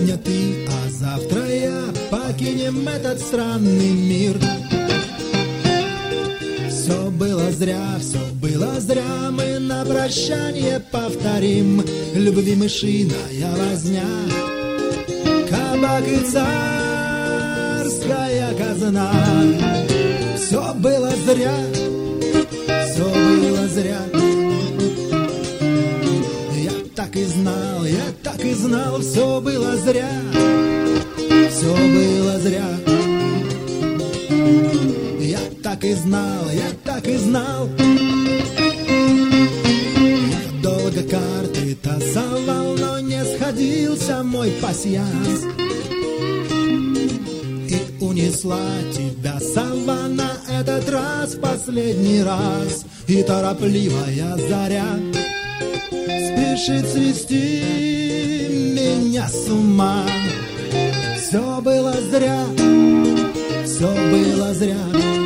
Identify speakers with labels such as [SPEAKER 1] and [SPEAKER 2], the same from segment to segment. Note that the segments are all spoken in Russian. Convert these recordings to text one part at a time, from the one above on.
[SPEAKER 1] Сегодня ты, а завтра я покинем этот странный мир. Все было зря, мы на прощание повторим. Любви мышиная возня, кабак и царская казна. Все было зря, все было зря. Я так и знал, все было зря, все было зря. Я так и знал. Я долго карты тасовал, но не сходился мой пасьянс. И унесла тебя сова на этот раз, последний раз. И торопливая заря спешит свести меня с ума. Все было зря, все было зря.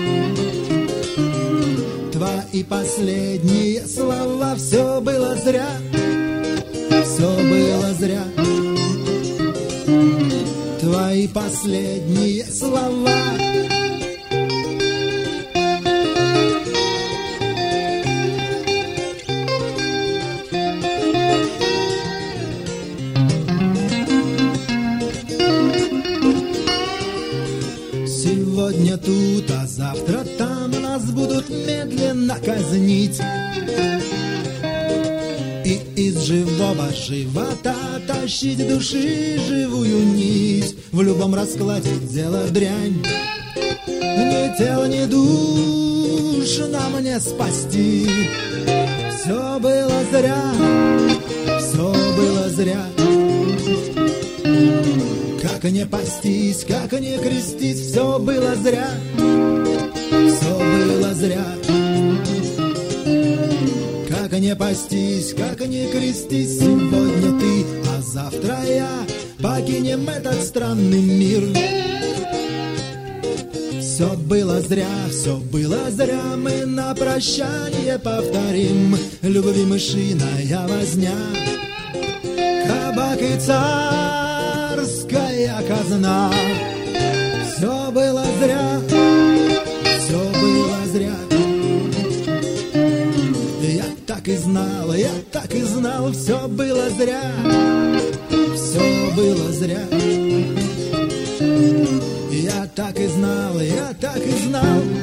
[SPEAKER 1] Твои последние слова, все было зря, все было зря. Твои последние слова. Сегодня тут, а завтра там нас будут медленно казнить. И из живого живота тащить души живую нить. В любом раскладе дело дрянь. Ни тела, ни душ нам не спасти. Все было зря, все было зря. Как не пастись, как не крестись, все было зря, все было зря. Как не пастись, как не крестись, сегодня ты, а завтра я покинем этот странный мир. Все было зря, мы на прощание повторим. Любви мышиная возня, кабак и царская казна. Все было зря, все было зря. Я так и знал, все было зря, все было зря. Я так и знал.